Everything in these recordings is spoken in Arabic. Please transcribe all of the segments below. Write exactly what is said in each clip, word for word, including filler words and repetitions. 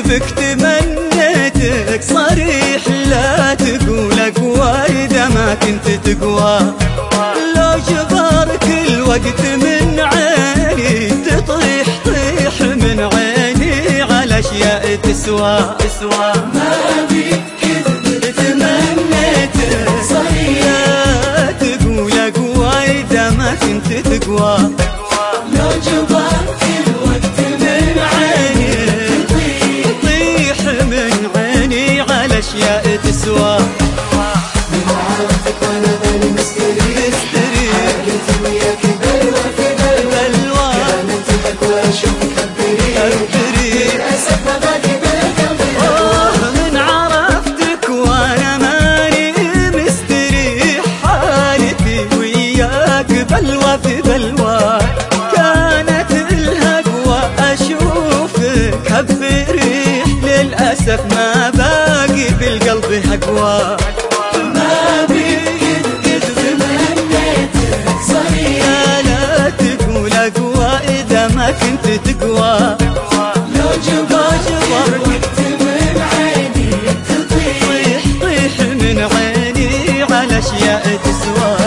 كيفك تمنيتك صريح، لا تقول اقوى اذا ما كنت تقوى. لو جبرك الوقت من عيني تطيح طيح من عيني على اشياء تسوى تسوى. ما ابي كذب تمنيتك صريح، لا تقول اقوى اذا ما كنت تقوى. لو جبرك الوقت من عيني تطيح من عيني على اشياء تسوى. من عرفتك وانا ماني مستريح، عقلت وياك بلوى في بلوى، كانت الاكوى اشوفك ابريح، للاسف ما باقي بالقلب اوه من عرفتك وانا ماني مستريح، حالتي وياك بلوى في بلوى، كانت الهقوى اشوفك ابريح، للاسف ما باقي بالقلب هقوى. ما ابي كذب تمنيتك صريح، لا تقول اقوى اذا ما كنت تقوى. لو جبرك الوقت من عيني تطيح طيح طيح من عيني على اشياء تسوى.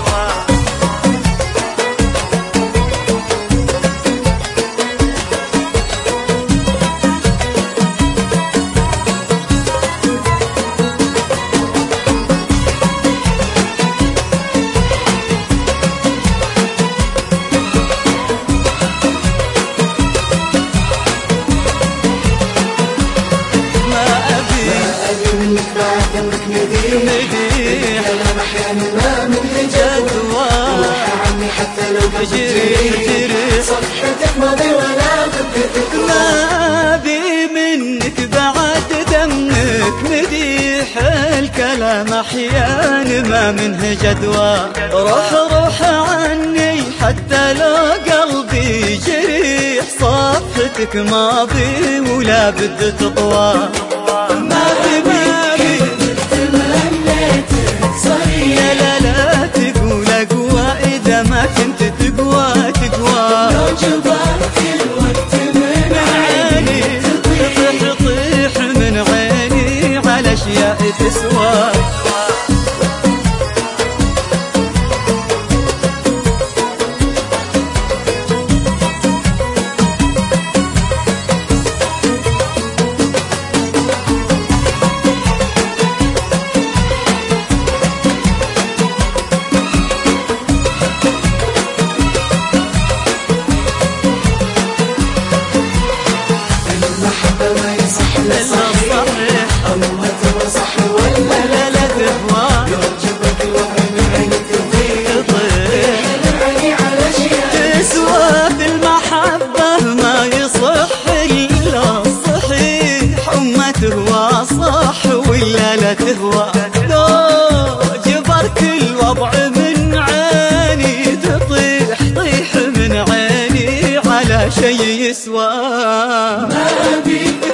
منك بعد دمك مديح، كلام احيانا ما من جدوى، روح عني حتى لو بجري صفحتك ماضي ولا بدك. ما بي منك بعد دمك مديح، الكلام احيانا ما منه جدوى، روح روح عني حتى لو قلبي جريح، صفحتك ماضي ولا بد تطوى. ما ابي كذب تمنيتك صريح، لا لا لا تقول اقوى اذا ما كنت تقوى تقوى. لو جبرك الوقت من عيني تطيح طيح من عيني على اشياء تسوى. المحبة ما يصح الا صحيح، الله تبغى صح ولا لا لا تهوى يعجبك الوضع من عينك تضيق تطيح من عيني على اشياء تسوى. في المحبة ما يصح إلا الصحيح، وما تهوى صح ولا لا تهوى. لو جبرك الوضع من عيني تطيح طيح من عيني على شي يسوى. ما ابي